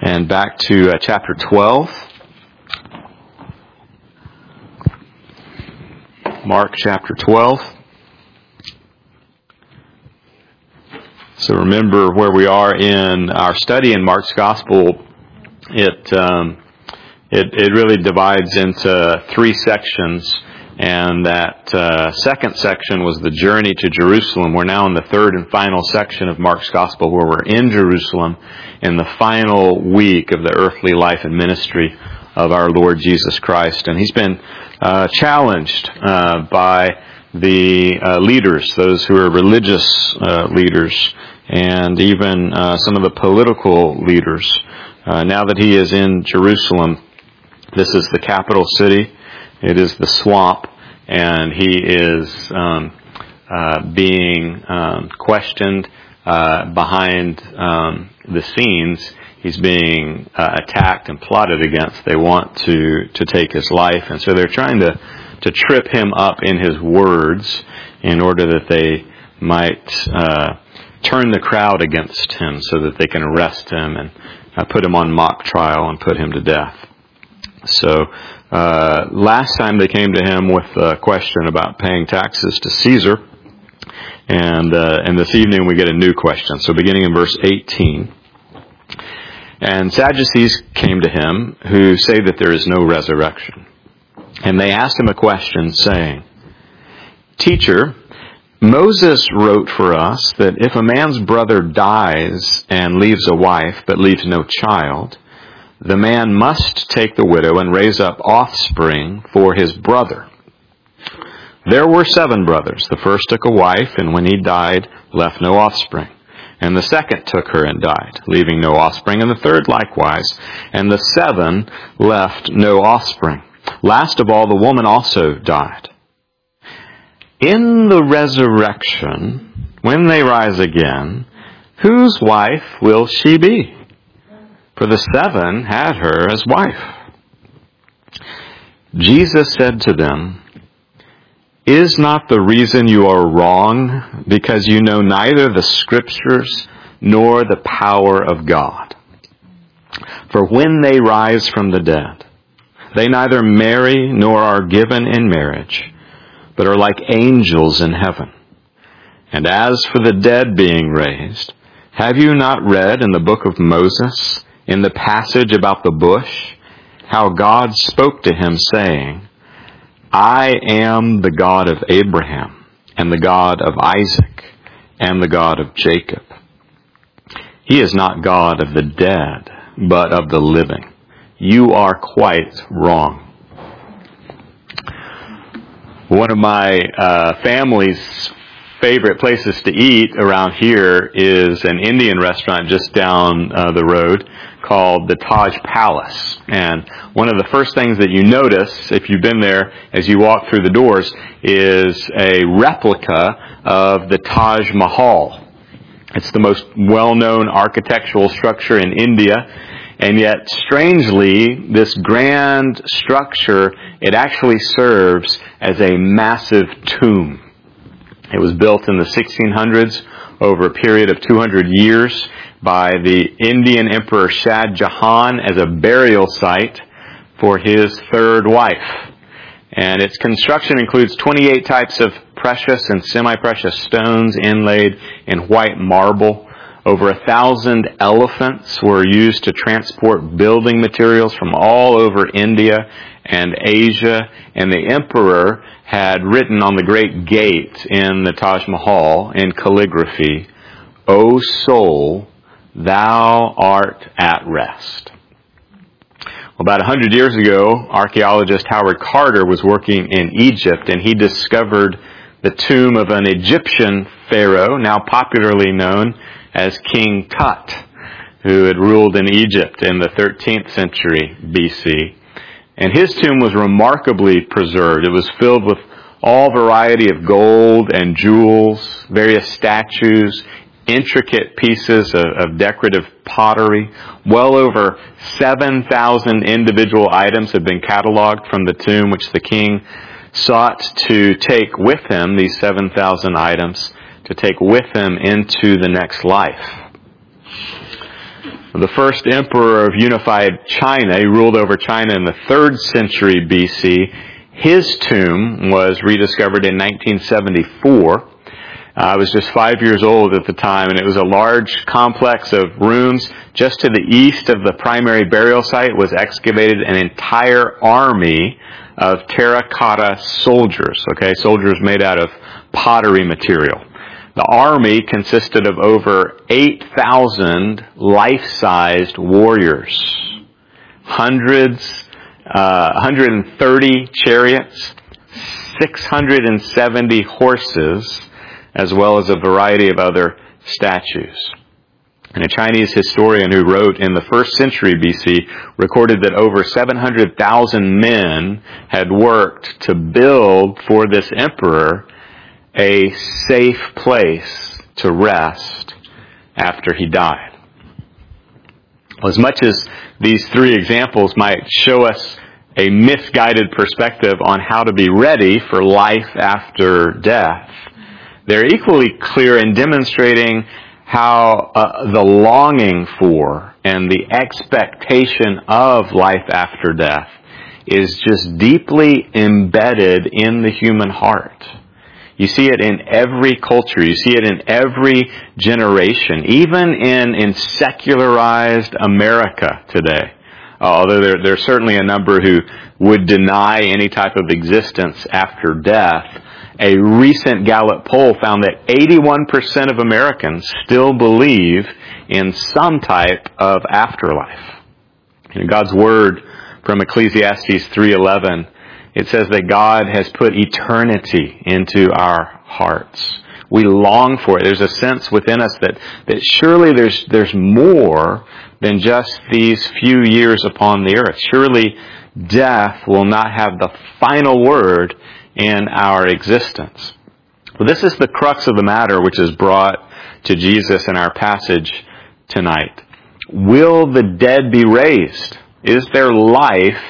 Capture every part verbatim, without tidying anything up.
And back to uh, chapter twelve. Mark chapter twelve. So remember where we are in our study in Mark's Gospel. It um, it, it really divides into three sections. And that uh, second section was the journey to Jerusalem. We're now in the third and final section of Mark's Gospel, where we're in Jerusalem in the final week of the earthly life and ministry of our Lord Jesus Christ. And he's been uh, challenged uh, by the uh, leaders, those who are religious uh, leaders, and even uh, some of the political leaders. Uh, now that he is in Jerusalem, this is the capital city. It is the swamp, and he is um, uh, being um, questioned uh, behind um, the scenes. He's being uh, attacked and plotted against. They want to, to take his life, and so they're trying to, to trip him up in his words in order that they might uh, turn the crowd against him so that they can arrest him and uh, put him on mock trial and put him to death. So uh, last time they came to him with a question about paying taxes to Caesar, and uh, and this evening we get a new question. So beginning in verse eighteen, and Sadducees came to him who say that there is no resurrection, and they asked him a question, saying, "Teacher, Moses wrote for us that if a man's brother dies and leaves a wife but leaves no child, the man must take the widow and raise up offspring for his brother. There were seven brothers. The first took a wife, and when he died, left no offspring. And the second took her and died, leaving no offspring. And the third likewise. And the seven left no offspring. Last of all, the woman also died. In the resurrection, when they rise again, whose wife will she be? For the seven had her as wife." Jesus said to them, "Is not the reason you are wrong because you know neither the Scriptures nor the power of God? For when they rise from the dead, they neither marry nor are given in marriage, but are like angels in heaven. And as for the dead being raised, have you not read in the book of Moses, in the passage about the bush, how God spoke to him, saying, 'I am the God of Abraham, and the God of Isaac, and the God of Jacob'? He is not God of the dead, but of the living. You are quite wrong." One of my uh, family's favorite places to eat around here is an Indian restaurant just down uh, the road called the Taj Palace. And one of the first things that you notice if you've been there as you walk through the doors is a replica of the Taj Mahal. It's the most well-known architectural structure in India. And yet, strangely, this grand structure, it actually serves as a massive tomb. It was built in the sixteen hundreds over a period of two hundred years by the Indian Emperor Shah Jahan as a burial site for his third wife. And its construction includes twenty-eight types of precious and semi-precious stones inlaid in white marble. Over a thousand elephants were used to transport building materials from all over India and Asia. And the emperor had written on the great gate in the Taj Mahal in calligraphy, "O soul, thou art at rest." Well, about a hundred years ago, archaeologist Howard Carter was working in Egypt, and he discovered the tomb of an Egyptian pharaoh, now popularly known as King Tut, who had ruled in Egypt in the thirteenth century B C. And his tomb was remarkably preserved. It was filled with all variety of gold and jewels, various statues, intricate pieces of, of decorative pottery. Well over seven thousand individual items have been cataloged from the tomb, which the king sought to take with him, these seven thousand items, to take with him into the next life. The first emperor of unified China, he ruled over China in the third century B C. His tomb was rediscovered in nineteen seventy-four. I was just five years old at the time, and it was a large complex of rooms. Just to the east of the primary burial site was excavated an entire army of terracotta soldiers, okay, soldiers made out of pottery material. The army consisted of over eight thousand life-sized warriors, hundreds, uh, one hundred thirty chariots, six hundred seventy horses, as well as a variety of other statues. And a Chinese historian who wrote in the first century B C recorded that over seven hundred thousand men had worked to build for this emperor a safe place to rest after he died. Well, as much as these three examples might show us a misguided perspective on how to be ready for life after death, they're equally clear in demonstrating how uh, the longing for and the expectation of life after death is just deeply embedded in the human heart. You see it in every culture. You see it in every generation, even in, in secularized America today. Uh, although there, there are certainly a number who would deny any type of existence after death. A recent Gallup poll found that eighty-one percent of Americans still believe in some type of afterlife. In God's Word from Ecclesiastes three eleven, it says that God has put eternity into our hearts. We long for it. There's a sense within us that, that surely there's, there's more than just these few years upon the earth. Surely death will not have the final word in our existence. Well, this is the crux of the matter which is brought to Jesus in our passage tonight. Will the dead be raised? Is there life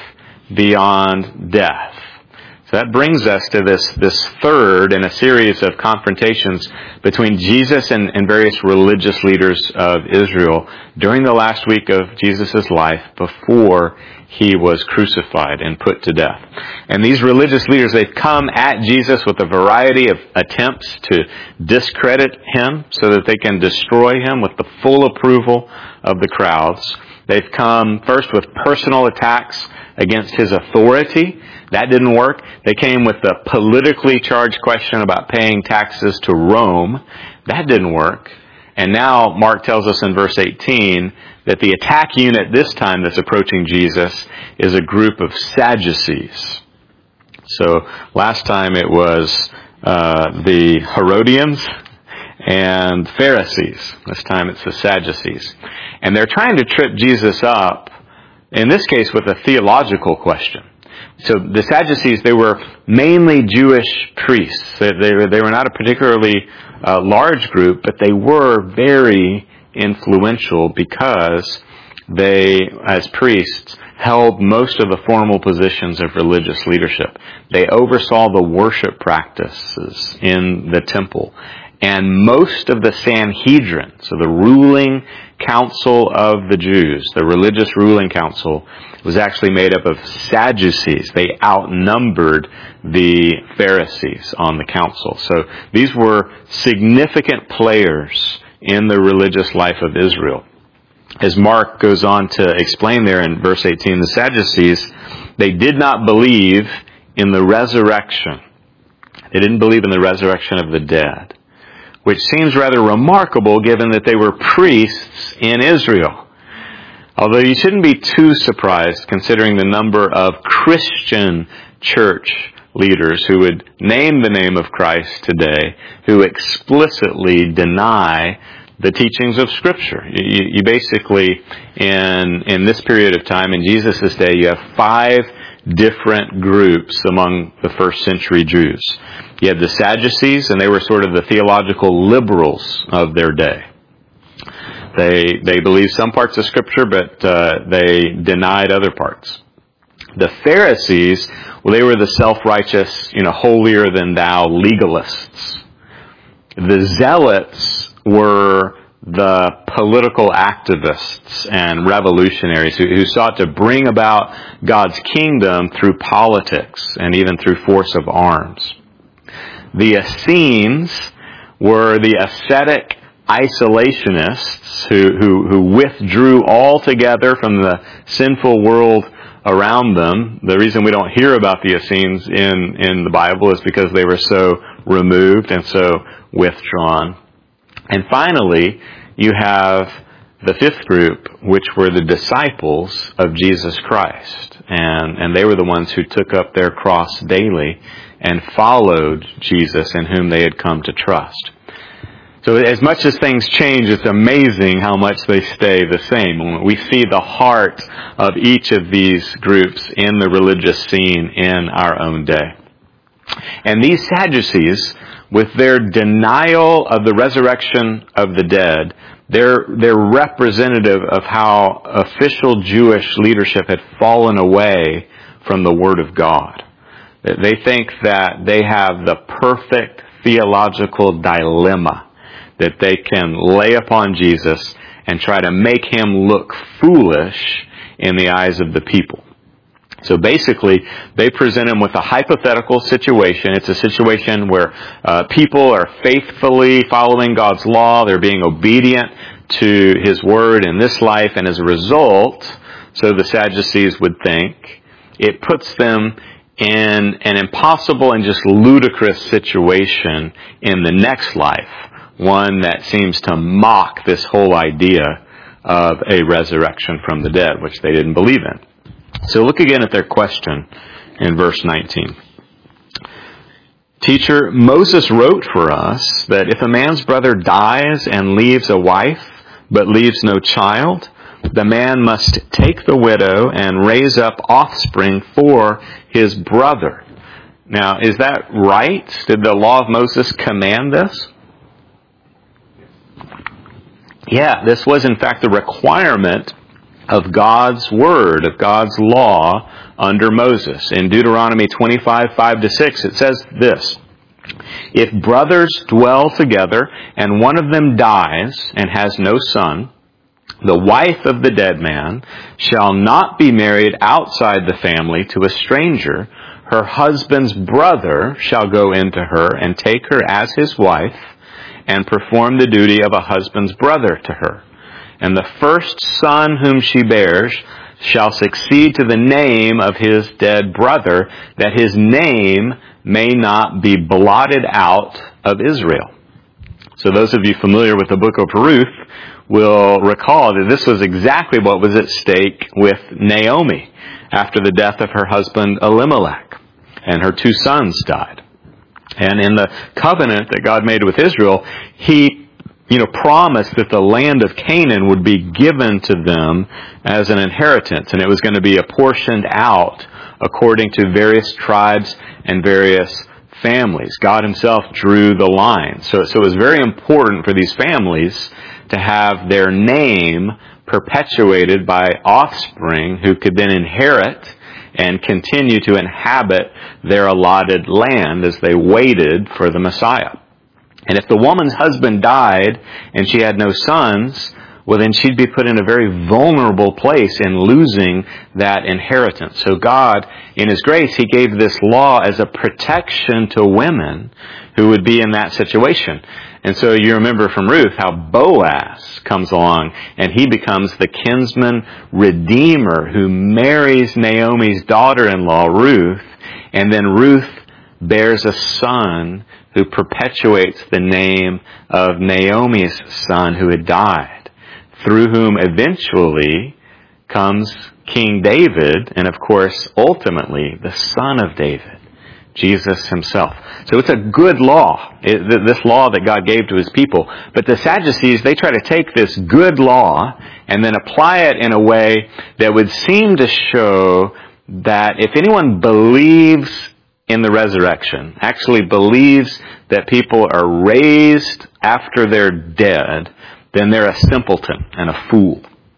beyond death? So that brings us to this, this third in a series of confrontations between Jesus and, and various religious leaders of Israel during the last week of Jesus' life before he was crucified and put to death. And these religious leaders, they've come at Jesus with a variety of attempts to discredit him so that they can destroy him with the full approval of the crowds. They've come first with personal attacks against his authority. That didn't work. They came with the politically charged question about paying taxes to Rome. That didn't work. And now Mark tells us in verse eighteen that the attack unit this time that's approaching Jesus is a group of Sadducees. So last time it was uh, the Herodians and Pharisees. This time it's the Sadducees. And they're trying to trip Jesus up, in this case with a theological question. So the Sadducees, they were mainly Jewish priests. They, they, were, they were not a particularly uh, large group, but they were very influential because they, as priests, held most of the formal positions of religious leadership. They oversaw the worship practices in the temple. And most of the Sanhedrin, so the ruling council of the Jews, the religious ruling council, was actually made up of Sadducees. They outnumbered the Pharisees on the council. So these were significant players in the religious life of Israel. As Mark goes on to explain there in verse eighteen, the Sadducees, they did not believe in the resurrection. They didn't believe in the resurrection of the dead, which seems rather remarkable given that they were priests in Israel. Although you shouldn't be too surprised considering the number of Christian church leaders who would name the name of Christ today, who explicitly deny the teachings of Scripture. You, you basically, in, in this period of time, in Jesus' day, you have five different groups among the first century Jews. You had the Sadducees, and they were sort of the theological liberals of their day. They they believed some parts of Scripture, but uh, they denied other parts. The Pharisees, well, they were the self-righteous, you know, holier-than-thou legalists. The Zealots were the political activists and revolutionaries who, who sought to bring about God's kingdom through politics and even through force of arms. The Essenes were the ascetic isolationists who, who, who withdrew altogether from the sinful world around them. The reason we don't hear about the Essenes in, in the Bible is because they were so removed and so withdrawn. And finally, you have the fifth group, which were the disciples of Jesus Christ. And, and they were the ones who took up their cross daily and followed Jesus in whom they had come to trust. So as much as things change, it's amazing how much they stay the same. We see the heart of each of these groups in the religious scene in our own day. And these Sadducees, with their denial of the resurrection of the dead, they're, they're representative of how official Jewish leadership had fallen away from the Word of God. They think that they have the perfect theological dilemma that they can lay upon Jesus and try to make him look foolish in the eyes of the people. So basically, they present him with a hypothetical situation. It's a situation where uh, people are faithfully following God's law. They're being obedient to His Word in this life. And as a result, so the Sadducees would think, it puts them in an impossible and just ludicrous situation in the next life. One that seems to mock this whole idea of a resurrection from the dead, which they didn't believe in. So look again at their question in verse nineteen. Teacher, Moses wrote for us that if a man's brother dies and leaves a wife, but leaves no child, the man must take the widow and raise up offspring for his brother. Now, is that right? Did the law of Moses command this? Yeah, this was in fact the requirement of God's Word, of God's law under Moses. In Deuteronomy twenty-five, five to six, it says this: If brothers dwell together and one of them dies and has no son, the wife of the dead man shall not be married outside the family to a stranger. Her husband's brother shall go into her and take her as his wife and perform the duty of a husband's brother to her. And the first son whom she bears shall succeed to the name of his dead brother, that his name may not be blotted out of Israel. So those of you familiar with the book of Ruth will recall that this was exactly what was at stake with Naomi after the death of her husband Elimelech, and her two sons died. And in the covenant that God made with Israel, He, you know, promised that the land of Canaan would be given to them as an inheritance, and it was going to be apportioned out according to various tribes and various families. God Himself drew the line. So, so it was very important for these families to have their name perpetuated by offspring who could then inherit and continue to inhabit their allotted land as they waited for the Messiah. And if the woman's husband died and she had no sons, well then she'd be put in a very vulnerable place in losing that inheritance. So God, in His grace, He gave this law as a protection to women who would be in that situation. And so you remember from Ruth how Boaz comes along and he becomes the kinsman redeemer who marries Naomi's daughter-in-law, Ruth, and then Ruth bears a son who perpetuates the name of Naomi's son who had died, through whom eventually comes King David, and of course, ultimately, the son of David, Jesus Himself. So it's a good law, it, this law that God gave to His people. But the Sadducees, they try to take this good law and then apply it in a way that would seem to show that if anyone believes in the resurrection, actually believes that people are raised after they're dead, then they're a simpleton and a fool.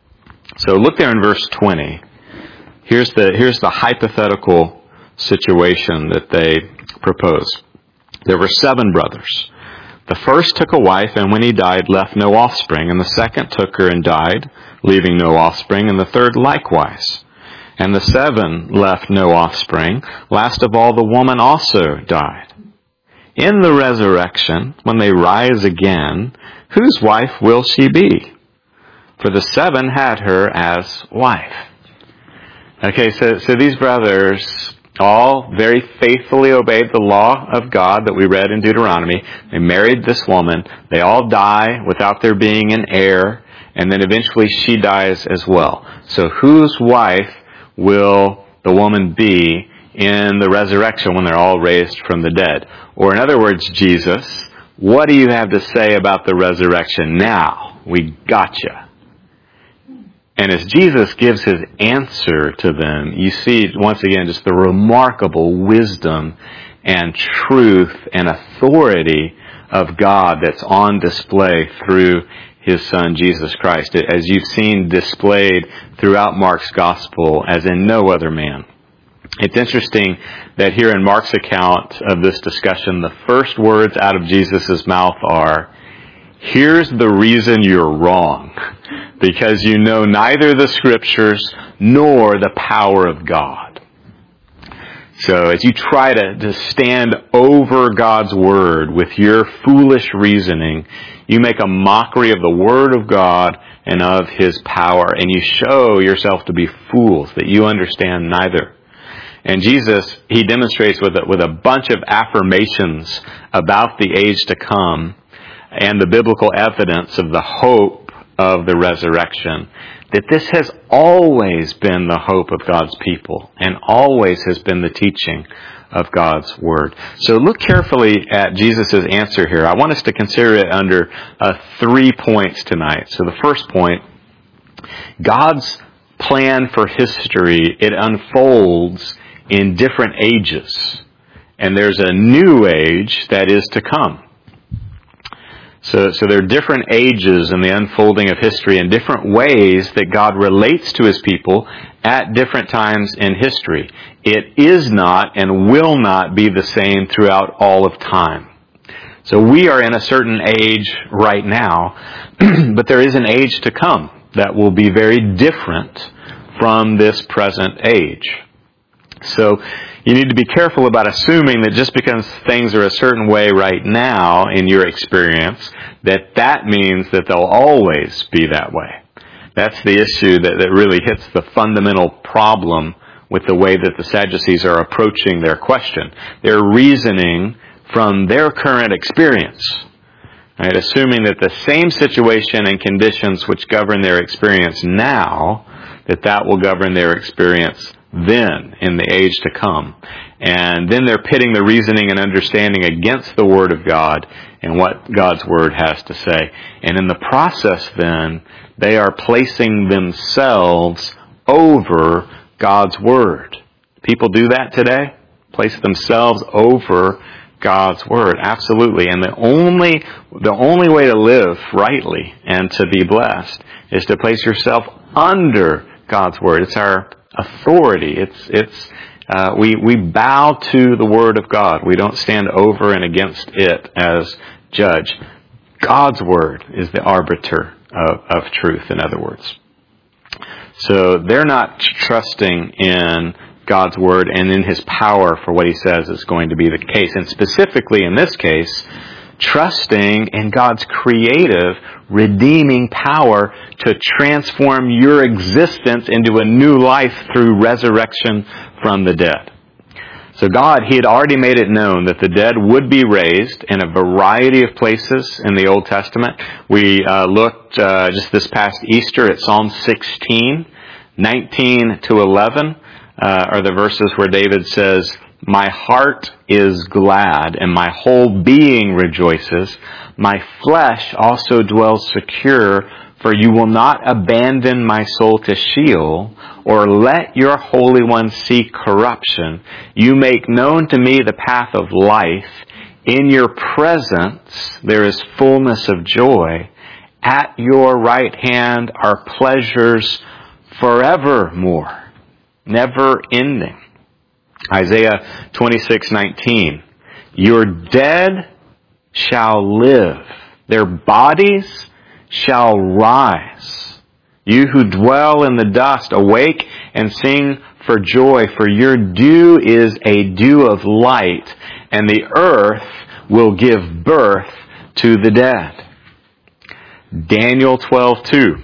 So look there in verse twenty. Here's the, here's the hypothetical situation that they propose. There were seven brothers. The first took a wife, and when he died, left no offspring. And the second took her and died, leaving no offspring. And the third likewise. And the seven left no offspring. Last of all, the woman also died. In the resurrection, when they rise again, whose wife will she be? For the seven had her as wife. Okay, so, so these brothers all very faithfully obeyed the law of God that we read in Deuteronomy. They married this woman. They all die without there being an heir. And then eventually she dies as well. So whose wife will the woman be in the resurrection when they're all raised from the dead? Or in other words, Jesus, what do you have to say about the resurrection now? We gotcha. And as Jesus gives his answer to them, you see once again just the remarkable wisdom and truth and authority of God that's on display through his Son, Jesus Christ, as you've seen displayed throughout Mark's Gospel as in no other man. It's interesting that here in Mark's account of this discussion, the first words out of Jesus' mouth are, "Here's the reason you're wrong, because you know neither the Scriptures nor the power of God." So as you try to, to stand over God's Word with your foolish reasoning, you make a mockery of the Word of God and of His power, and you show yourself to be fools, that you understand neither. And Jesus, He demonstrates with a, with a bunch of affirmations about the age to come and the biblical evidence of the hope of the resurrection, that this has always been the hope of God's people and always has been the teaching of God's Word. So look carefully at Jesus' answer here. I want us to consider it under uh, three points tonight. So the first point, God's plan for history, it unfolds in different ages. And there's a new age that is to come. So, so there are different ages in the unfolding of history and different ways that God relates to His people at different times in history. It is not and will not be the same throughout all of time. So we are in a certain age right now, but there is an age to come that will be very different from this present age. So you need to be careful about assuming that just because things are a certain way right now in your experience, that that means that they'll always be that way. That's the issue that, that really hits the fundamental problem with the way that the Sadducees are approaching their question. They're reasoning from their current experience, right? Assuming that the same situation and conditions which govern their experience now, that that will govern their experience then, in the age to come. And then they're pitting the reasoning and understanding against the Word of God and what God's Word has to say. And in the process then, they are placing themselves over God's Word. People do that today? Place themselves over God's Word. Absolutely. And the only, the only way to live rightly and to be blessed is to place yourself under God's Word. It's our authority. It's it's uh, we we bow to the Word of God. We don't stand over and against it as judge. God's Word is the arbiter of, of truth, in other words. So they're not trusting in God's Word and in His power for what He says is going to be the case. And specifically in this case, trusting in God's creative, redeeming power to transform your existence into a new life through resurrection from the dead. So God, He had already made it known that the dead would be raised in a variety of places in the Old Testament. We uh, looked uh, just this past Easter at Psalm sixteen, nineteen to eleven uh, are the verses where David says, "My heart is glad, and my whole being rejoices. My flesh also dwells secure, for you will not abandon my soul to Sheol, or let your Holy One see corruption. You make known to me the path of life. In your presence there is fullness of joy. At your right hand are pleasures forevermore." Never ending. Isaiah twenty-six nineteen. "Your dead shall live. Their bodies shall rise. You who dwell in the dust, awake and sing for joy, for your dew is a dew of light, and the earth will give birth to the dead. Daniel twelve two.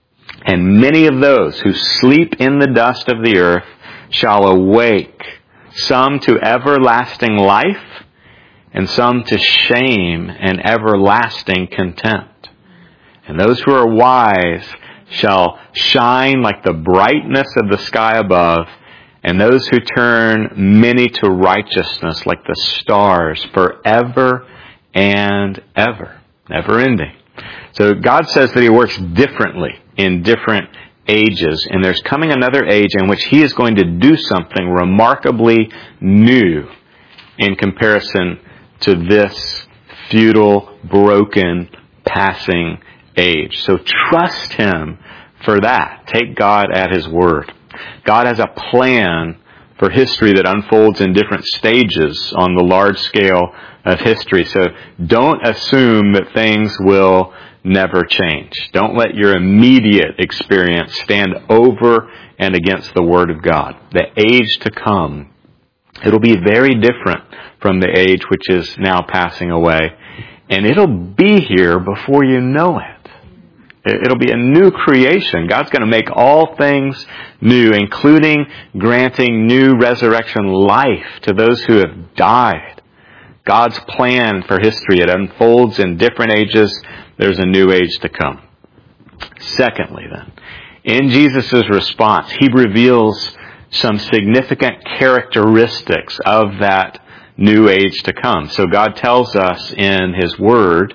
And many of those who sleep in the dust of the earth shall awake, some to everlasting life, and some to shame and everlasting contempt. And those who are wise shall shine like the brightness of the sky above, and those who turn many to righteousness like the stars forever and ever. Never ending. So God says that He works differently in different ages, and there's coming another age in which He is going to do something remarkably new in comparison to this futile, broken, passing age. So trust Him for that. Take God at His word. God has a plan for history that unfolds in different stages on the large scale of history. So don't assume that things will never change. Don't let your immediate experience stand over and against the Word of God. The age to come, it'll be very different from the age which is now passing away. And it'll be here before you know it. It'll be a new creation. God's going to make all things new, including granting new resurrection life to those who have died. God's plan for history, it unfolds in different ages. There's a new age to come. Secondly, then, in Jesus' response, He reveals some significant characteristics of that new age to come. So God tells us in His Word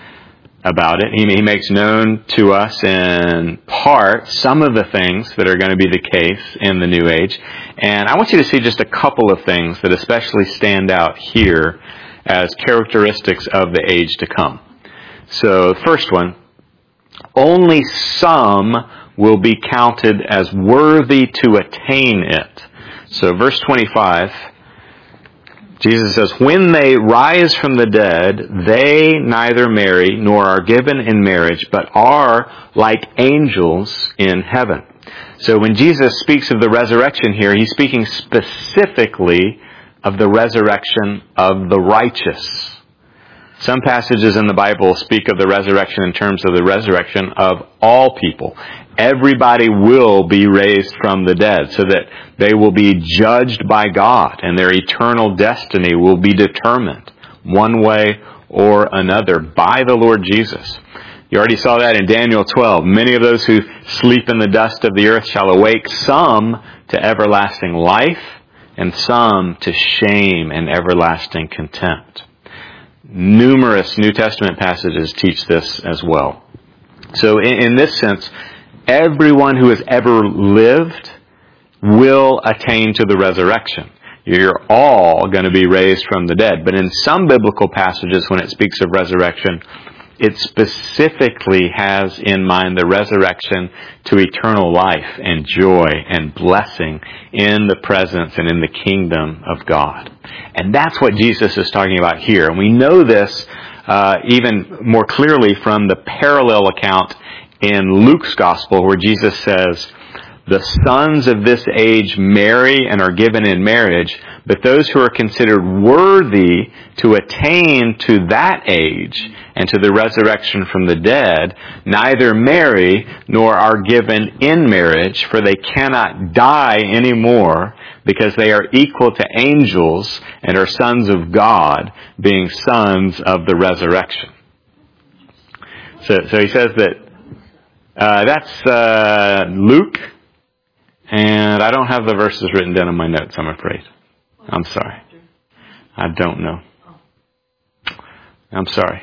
about it. He, he makes known to us in part some of the things that are going to be the case in the new age. And I want you to see just a couple of things that especially stand out here as characteristics of the age to come. So the first one, only some will be counted as worthy to attain it. So verse twenty-five, Jesus says, when they rise from the dead, they neither marry nor are given in marriage, but are like angels in heaven. So when Jesus speaks of the resurrection here, He's speaking specifically of the resurrection of the righteous. Some passages in the Bible speak of the resurrection in terms of the resurrection of all people. Everybody will be raised from the dead so that they will be judged by God and their eternal destiny will be determined one way or another by the Lord Jesus. You already saw that in Daniel twelve. Many of those who sleep in the dust of the earth shall awake, some to everlasting life and some to shame and everlasting contempt. Numerous New Testament passages teach this as well. So in, in this sense, everyone who has ever lived will attain to the resurrection. You're all going to be raised from the dead. But in some biblical passages, when it speaks of resurrection, it specifically has in mind the resurrection to eternal life and joy and blessing in the presence and in the kingdom of God. And that's what Jesus is talking about here. And we know this uh, even more clearly from the parallel account in Luke's Gospel where Jesus says, the sons of this age marry and are given in marriage, but those who are considered worthy to attain to that age and to the resurrection from the dead neither marry nor are given in marriage, for they cannot die anymore because they are equal to angels and are sons of God, being sons of the resurrection. So, so he says that uh, that's uh, Luke. And I don't have the verses written down in my notes, I'm afraid. I'm sorry. I don't know. I'm sorry.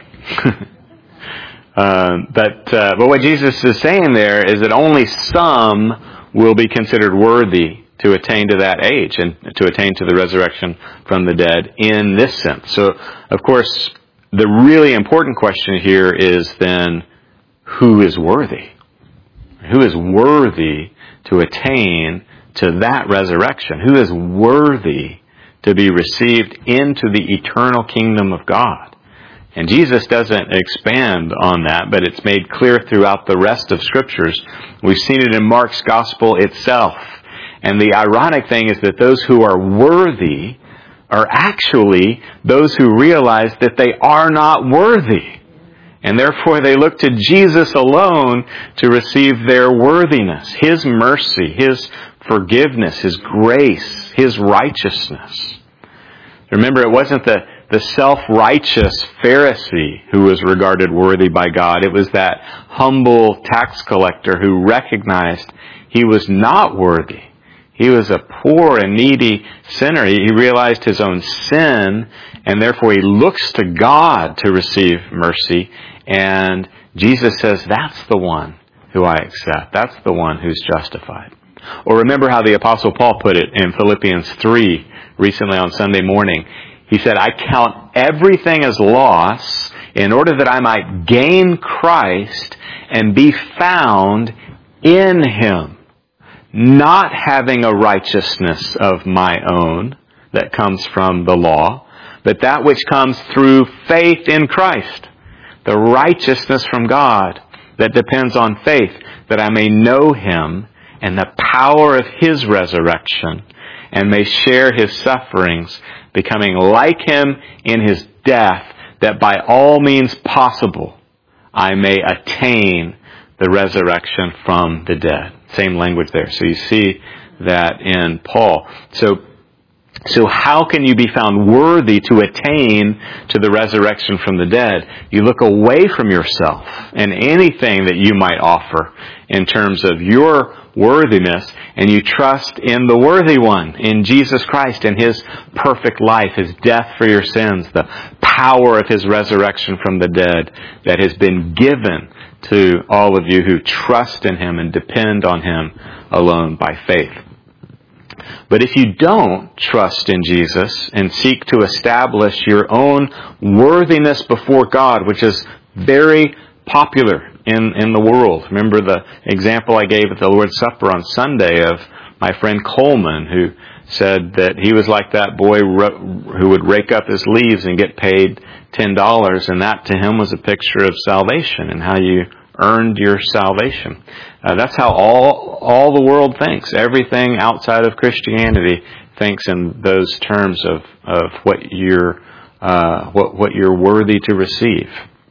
uh, but uh, but what Jesus is saying there is that only some will be considered worthy to attain to that age and to attain to the resurrection from the dead in this sense. So, of course, the really important question here is then, who is worthy? Who is worthy to attain to that resurrection? Who is worthy to be received into the eternal kingdom of God? And Jesus doesn't expand on that, but it's made clear throughout the rest of Scriptures. We've seen it in Mark's Gospel itself. And the ironic thing is that those who are worthy are actually those who realize that they are not worthy. And therefore they look to Jesus alone to receive their worthiness, His mercy, His forgiveness, His grace, His righteousness. Remember, it wasn't the, the self-righteous Pharisee who was regarded worthy by God. It was that humble tax collector who recognized he was not worthy. He was a poor and needy sinner. He realized his own sin, and therefore he looks to God to receive mercy. And Jesus says, that's the one who I accept. That's the one who's justified. Or remember how the Apostle Paul put it in Philippians three recently on Sunday morning. He said, I count everything as loss in order that I might gain Christ and be found in Him, not having a righteousness of my own that comes from the law, but that which comes through faith in Christ, the righteousness from God that depends on faith, that I may know Him and the power of His resurrection, and may share His sufferings, becoming like Him in His death, that by all means possible I may attain the resurrection from the dead. Same language there. So you see that in Paul. So, so how can you be found worthy to attain to the resurrection from the dead? You look away from yourself and anything that you might offer in terms of your worthiness, and you trust in the worthy one, in Jesus Christ and His perfect life, His death for your sins, the power of His resurrection from the dead that has been given to all of you who trust in Him and depend on Him alone by faith. But if you don't trust in Jesus and seek to establish your own worthiness before God, which is very popular in, in the world. Remember the example I gave at the Lord's Supper on Sunday of my friend Coleman, who said that he was like that boy who would rake up his leaves and get paid ten dollars, and that to him was a picture of salvation and how you earned your salvation. Uh, that's how all all the world thinks. Everything outside of Christianity thinks in those terms of, of what you're uh, what what you're worthy to receive.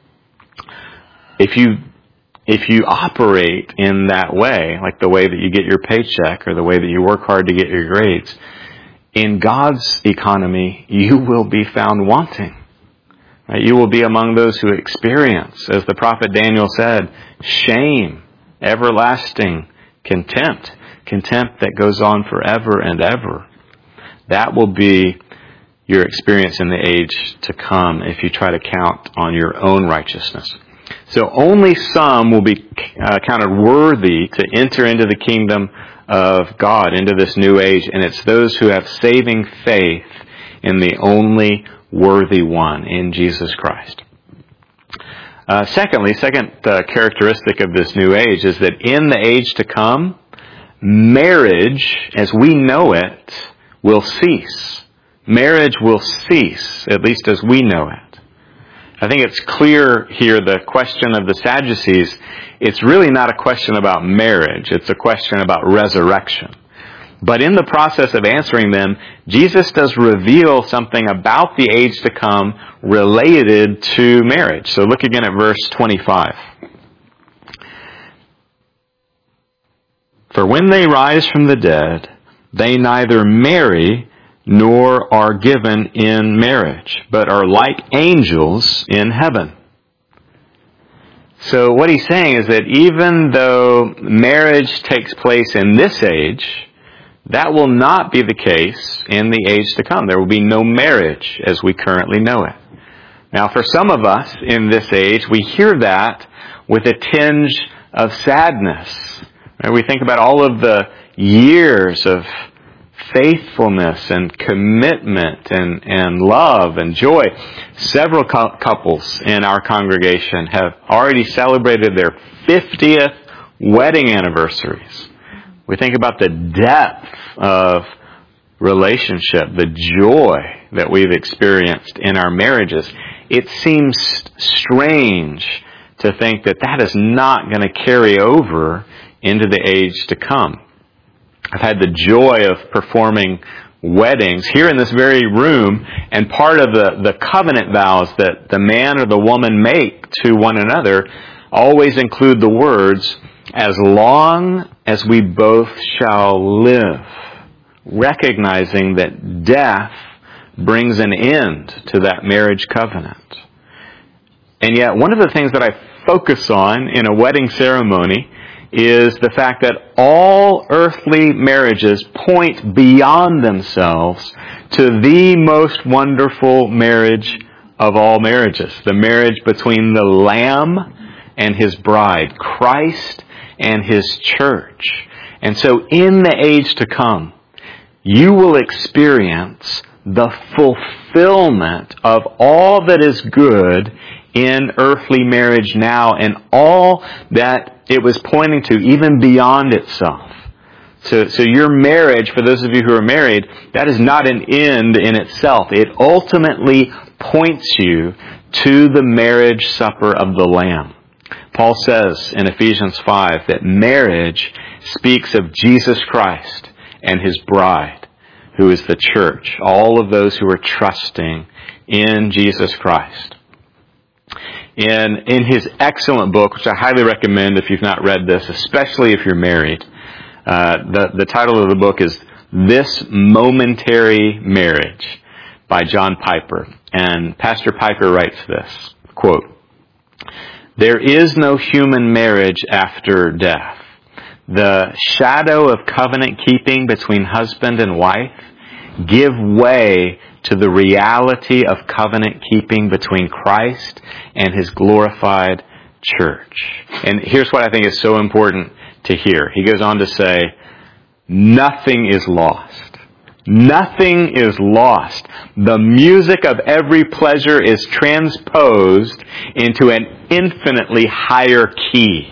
If you if you operate in that way, like the way that you get your paycheck or the way that you work hard to get your grades, in God's economy, you will be found wanting. Right? You will be among those who experience, as the prophet Daniel said, shame, everlasting contempt, contempt that goes on forever and ever. That will be your experience in the age to come if you try to count on your own righteousness. So only some will be uh, counted worthy to enter into the kingdom of God, into this new age, and it's those who have saving faith in the only worthy one, in Jesus Christ. Uh, secondly, second uh, characteristic of this new age is that in the age to come, marriage, as we know it, will cease. Marriage will cease, at least as we know it. I think it's clear here, the question of the Sadducees, it's really not a question about marriage. It's a question about resurrection. But in the process of answering them, Jesus does reveal something about the age to come related to marriage. So look again at verse twenty-five. For when they rise from the dead, they neither marry nor are given in marriage, but are like angels in heaven. So what he's saying is that even though marriage takes place in this age, that will not be the case in the age to come. There will be no marriage as we currently know it. Now, for some of us in this age, we hear that with a tinge of sadness. We think about all of the years of faithfulness and commitment and, and love and joy. Several cu- couples in our congregation have already celebrated their fiftieth wedding anniversaries. We think about the depth of relationship, the joy that we've experienced in our marriages. it seems strange to think that that is not going to carry over into the age to come. I've had the joy of performing weddings here in this very room, and part of the, the covenant vows that the man or the woman make to one another always include the words, "As long as we both shall live," recognizing that death brings an end to that marriage covenant. And yet, one of the things that I focus on in a wedding ceremony is the fact that all earthly marriages point beyond themselves to the most wonderful marriage of all marriages, the marriage between the Lamb and His bride, Christ and His church. And so in the age to come, you will experience the fulfillment of all that is good in earthly marriage now, and all that it was pointing to, even beyond itself. So, so your marriage, for those of you who are married, that is not an end in itself. It ultimately points you to the marriage supper of the Lamb. Paul says in Ephesians five that marriage speaks of Jesus Christ and His bride, who is the church, all of those who are trusting in Jesus Christ. In, in his excellent book, which I highly recommend if you've not read this, especially if you're married, uh, the, the title of the book is This Momentary Marriage by John Piper. And Pastor Piper writes this, quote, "There is no human marriage after death. The shadow of covenant keeping between husband and wife give way to the reality of covenant keeping between Christ and His glorified church." And here's what I think is so important to hear. He goes on to say, nothing is lost. Nothing is lost. The music of every pleasure is transposed into an infinitely higher key.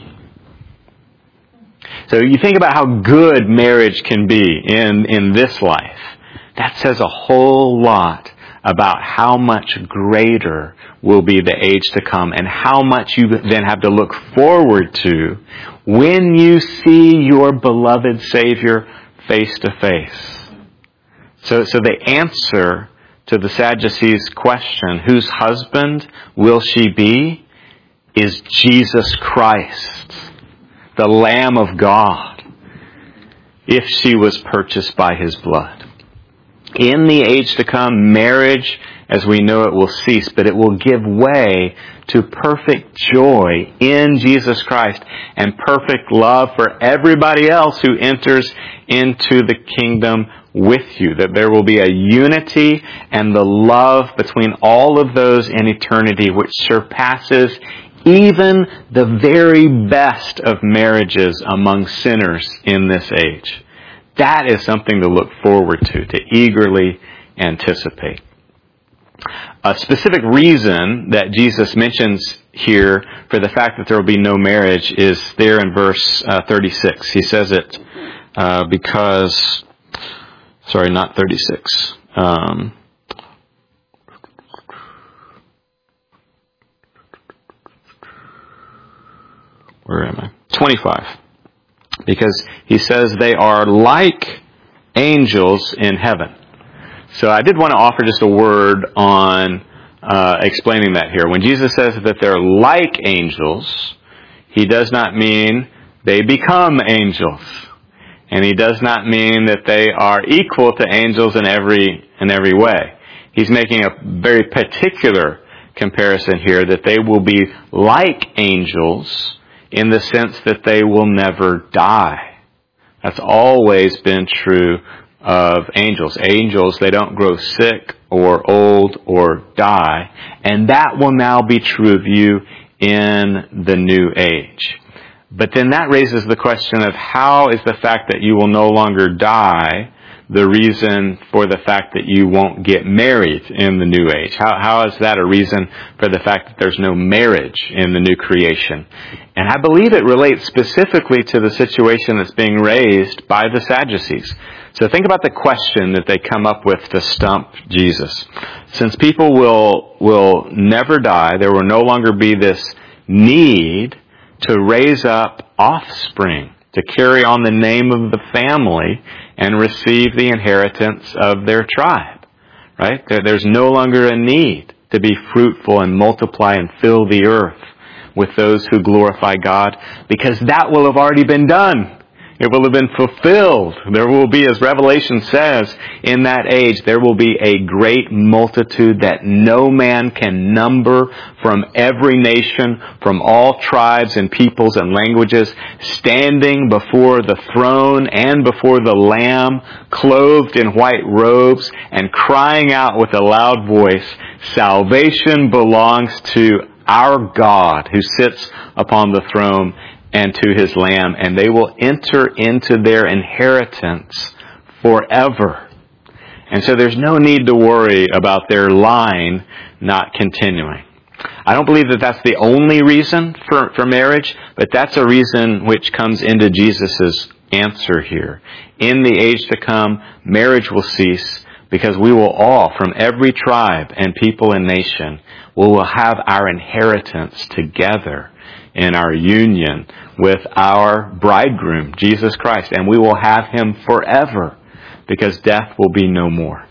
So you think about how good marriage can be in, in this life. That says a whole lot about how much greater will be the age to come, and how much you then have to look forward to when you see your beloved Savior face to face. So, so the answer to the Sadducees' question, whose husband will she be, is Jesus Christ, the Lamb of God, if she was purchased by His blood. In the age to come, marriage, as we know it, will cease, but it will give way to perfect joy in Jesus Christ and perfect love for everybody else who enters into the kingdom with you. That there will be a unity and the love between all of those in eternity which surpasses even the very best of marriages among sinners in this age. That is something to look forward to, to eagerly anticipate. A specific reason that Jesus mentions here for the fact that there will be no marriage is there in verse uh, thirty-six. He says it uh, because, sorry, not thirty-six. Um, where am I? twenty-five. Because he says they are like angels in heaven. So I did want to offer just a word on uh, explaining that here. When Jesus says that they're like angels, He does not mean they become angels. And He does not mean that they are equal to angels in every in every way. He's making a very particular comparison here, that they will be like angels in the sense that they will never die. That's always been true of angels. Angels, they don't grow sick or old or die. And that will now be true of you in the new age. But then that raises the question of how is the fact that you will no longer die the reason for the fact that you won't get married in the new age? How, how is that a reason for the fact that there's no marriage in the new creation? And I believe it relates specifically to the situation that's being raised by the Sadducees. So think about the question that they come up with to stump Jesus. Since people will, will never die, there will no longer be this need to raise up offspring, to carry on the name of the family and receive the inheritance of their tribe. Right? There, there's no longer a need to be fruitful and multiply and fill the earth with those who glorify God, because that will have already been done. It will have been fulfilled. There will be, as Revelation says, in that age, there will be a great multitude that no man can number, from every nation, from all tribes and peoples and languages, standing before the throne and before the Lamb, clothed in white robes, and crying out with a loud voice, "Salvation belongs to our God who sits upon the throne and to His Lamb, and they will enter into their inheritance forever." And so there's no need to worry about their line not continuing. I don't believe that that's the only reason for, for marriage, but that's a reason which comes into Jesus' answer here. In the age to come, marriage will cease, because we will all, from every tribe and people and nation, we will have our inheritance together in our union with our bridegroom, Jesus Christ. And we will have Him forever, because death will be no more.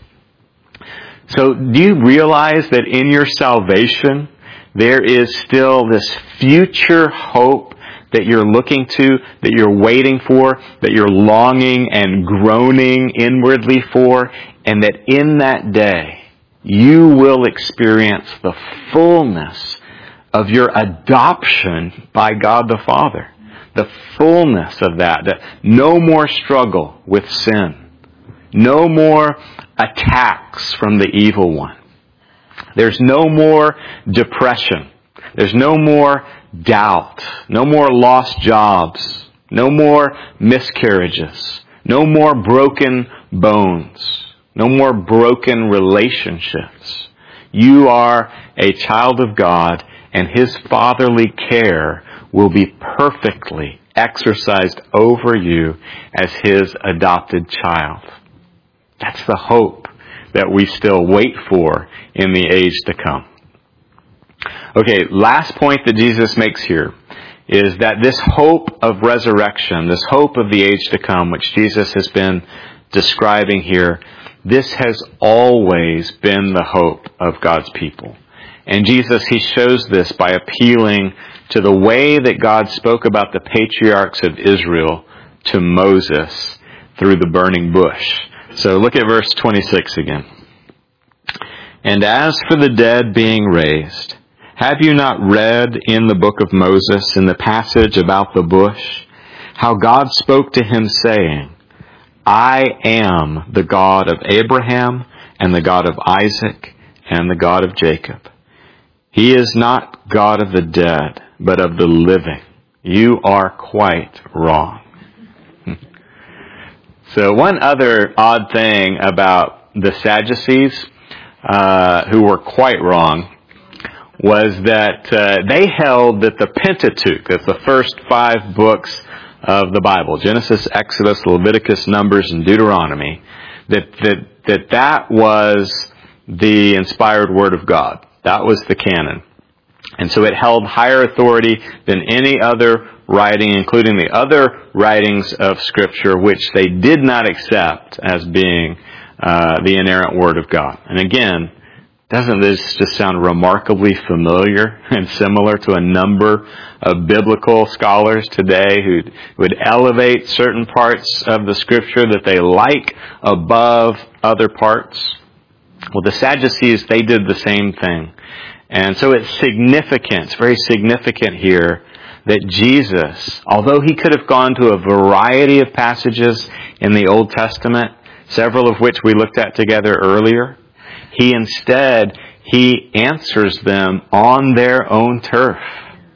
So do you realize that in your salvation, there is still this future hope that you're looking to, that you're waiting for, that you're longing and groaning inwardly for, and that in that day, you will experience the fullness of your adoption by God the Father. The fullness of that. that no more struggle with sin. No more attacks from the evil one. There's no more depression. There's no more doubt. No more lost jobs. No more miscarriages. No more broken bones. No more broken relationships. You are a child of God, and His fatherly care will be perfectly exercised over you as His adopted child. That's the hope that we still wait for in the age to come. Okay, last point that Jesus makes here is that this hope of resurrection, this hope of the age to come, which Jesus has been describing here, this has always been the hope of God's people. And Jesus, He shows this by appealing to the way that God spoke about the patriarchs of Israel to Moses through the burning bush. So look at verse twenty-six again. "And as for the dead being raised, have you not read in the book of Moses, in the passage about the bush, how God spoke to him saying, I am the God of Abraham and the God of Isaac and the God of Jacob. He is not God of the dead, but of the living. You are quite wrong." So one other odd thing about the Sadducees, uh, who were quite wrong, was that uh, they held that the Pentateuch, that's the first five books of the Bible, Genesis, Exodus, Leviticus, Numbers, and Deuteronomy, that that that, that was the inspired Word of God. That was the canon. And so it held higher authority than any other writing, including the other writings of Scripture, which they did not accept as being uh, the inerrant Word of God. And again, doesn't this just sound remarkably familiar and similar to a number of biblical scholars today who would elevate certain parts of the Scripture that they like above other parts? Well, the Sadducees, they did the same thing. And so it's significant, it's very significant here that Jesus, although He could have gone to a variety of passages in the Old Testament, several of which we looked at together earlier, He instead, He answers them on their own turf.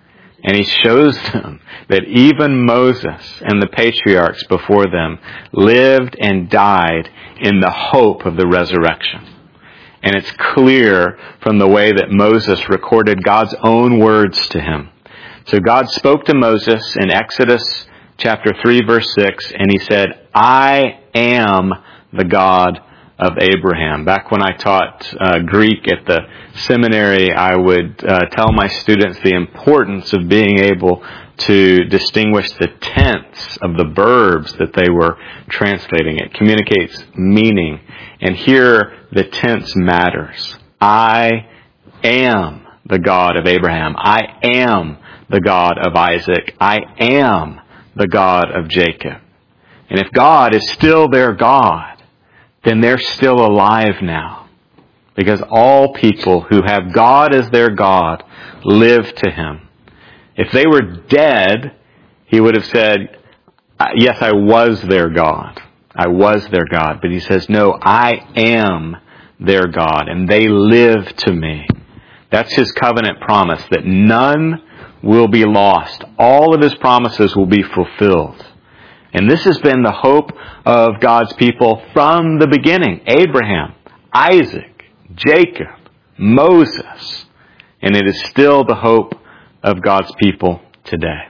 And he shows them that even Moses and the patriarchs before them lived and died in the hope of the resurrection. And it's clear from the way that Moses recorded God's own words to him. So God spoke to Moses in Exodus chapter three, verse six, and he said, I am the God of Abraham. Back when I taught uh, Greek at the seminary, I would uh, tell my students the importance of being able to distinguish the tense of the verbs that they were translating. It communicates meaning. And here, the tense matters. I am the God of Abraham. I am the God of Isaac. I am the God of Jacob. And if God is still their God, then they're still alive now. Because all people who have God as their God live to Him. If they were dead, He would have said, yes, I was their God. I was their God. But He says, no, I am their God, and they live to me. That's His covenant promise, that none will be lost. All of His promises will be fulfilled. And this has been the hope of God's people from the beginning. Abraham, Isaac, Jacob, Moses. And it is still the hope of God's people today.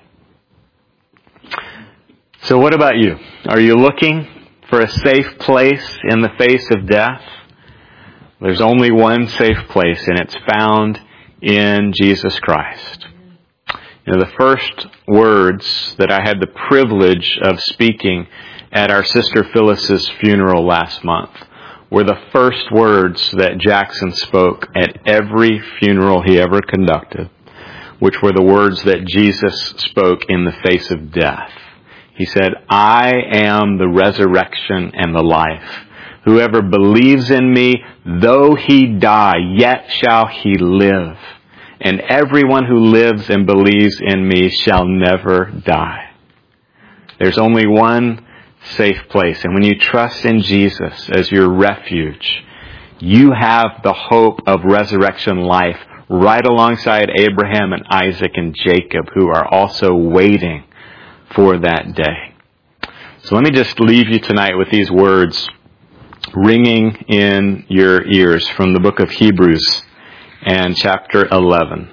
So what about you? Are you looking for a safe place in the face of death? There's only one safe place, and it's found in Jesus Christ. You know, the first words that I had the privilege of speaking at our sister Phyllis's funeral last month were the first words that Jackson spoke at every funeral he ever conducted, which were the words that Jesus spoke in the face of death. He said, I am the resurrection and the life. Whoever believes in me, though he die, yet shall he live. And everyone who lives and believes in me shall never die. There's only one safe place. And when you trust in Jesus as your refuge, you have the hope of resurrection life right alongside Abraham and Isaac and Jacob, who are also waiting for that day. So let me just leave you tonight with these words ringing in your ears from the book of Hebrews and chapter eleven.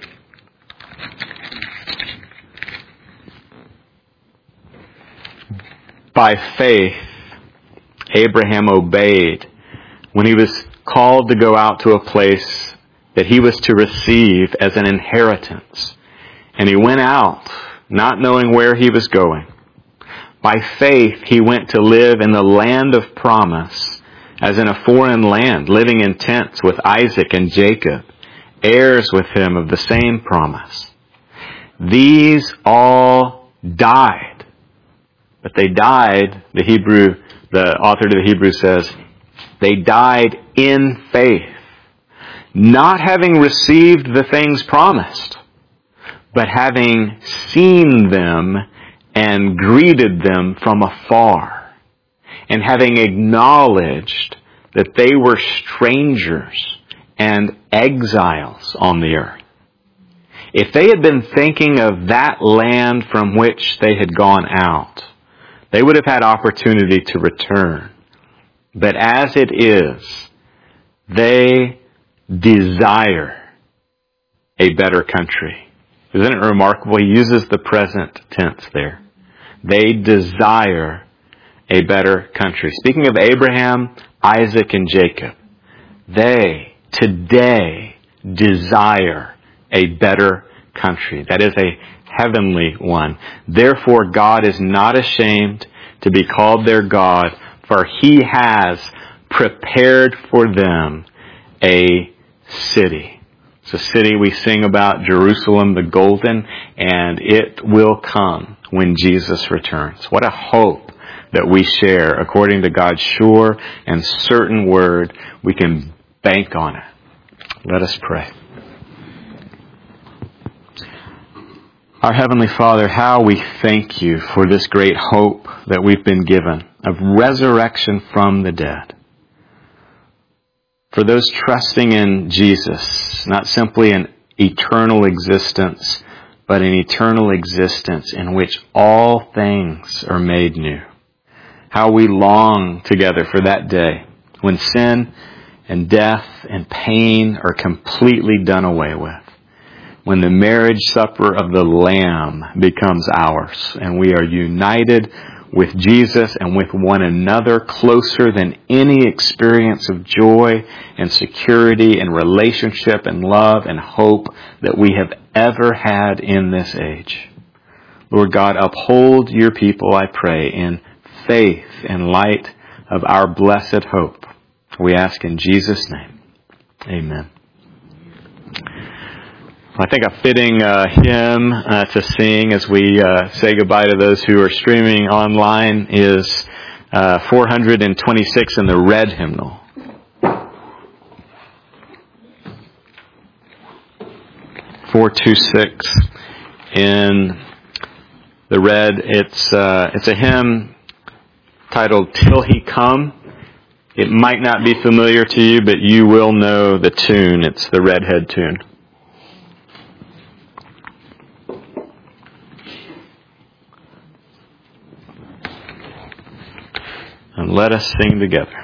By faith, Abraham obeyed when he was called to go out to a place that he was to receive as an inheritance. And he went out, not knowing where he was going. By faith, he went to live in the land of promise, as in a foreign land, living in tents with Isaac and Jacob, heirs with him of the same promise. These all died. But they died, the Hebrew, the author to the Hebrews says, they died in faith, not having received the things promised, but having seen them and greeted them from afar, and having acknowledged that they were strangers and exiles on the earth. If they had been thinking of that land from which they had gone out, they would have had opportunity to return. But as it is, they desire a better country. Isn't it remarkable? He uses the present tense there. They desire a better country. Speaking of Abraham, Isaac, and Jacob, they today desire a better country. That is a heavenly one. Therefore, God is not ashamed to be called their God, for He has prepared for them a city. It's a city we sing about, Jerusalem the Golden, and it will come when Jesus returns. What a hope that we share according to God's sure and certain word. We can bank on it. Let us pray. Our Heavenly Father, how we thank You for this great hope that we've been given of resurrection from the dead. For those trusting in Jesus, not simply an eternal existence, but an eternal existence in which all things are made new. How we long together for that day when sin and death and pain are completely done away with. When the marriage supper of the Lamb becomes ours and we are united with Jesus and with one another closer than any experience of joy and security and relationship and love and hope that we have ever had in this age. Lord God, uphold your people, I pray, in faith and light of our blessed hope. We ask in Jesus' name. Amen. I think a fitting uh, hymn uh, to sing as we uh, say goodbye to those who are streaming online is uh, four hundred twenty-six in the red hymnal. four twenty-six in the red. It's uh, it's a hymn titled "Till He Come." It might not be familiar to you, but you will know the tune. It's the Redhead tune. And let us sing together.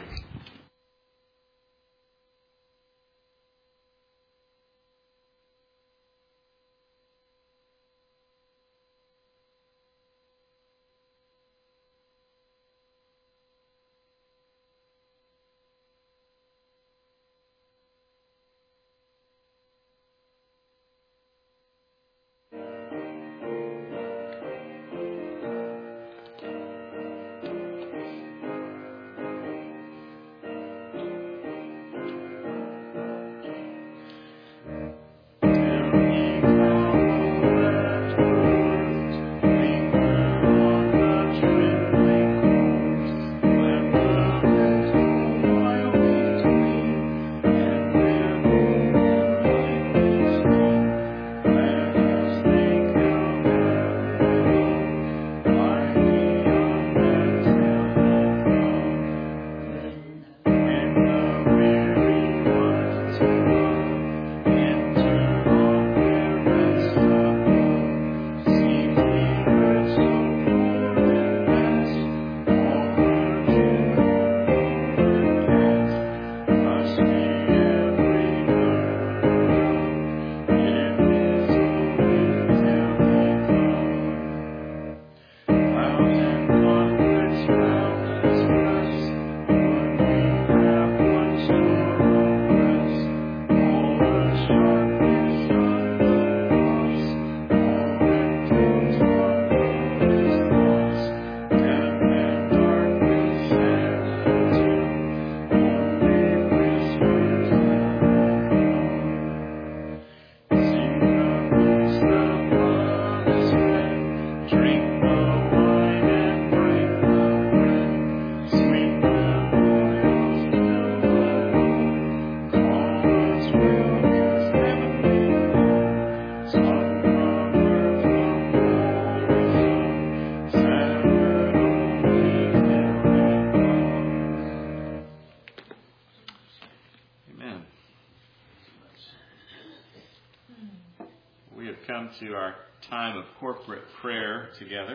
To our time of corporate prayer together,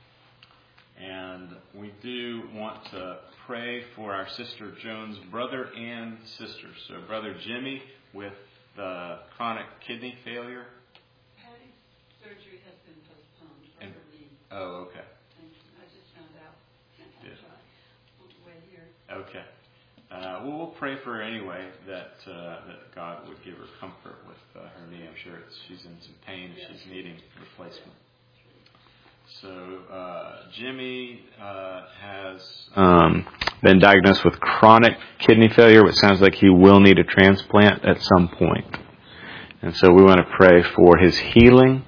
and we do want to pray for our sister Joan's brother and sister. So brother Jimmy with uh, chronic kidney failure. Patty's surgery has been postponed for And, her knee. Oh, okay. Thank you. I just found out. Good. On the way here. Okay. Uh, well, we'll pray for her anyway, that uh, that God would give her comfort with uh, her knee. I'm sure it's, she's in some pain. Yes. She's needing replacement. So uh, Jimmy uh, has um, been diagnosed with chronic kidney failure, which sounds like he will need a transplant at some point. And so we want to pray for his healing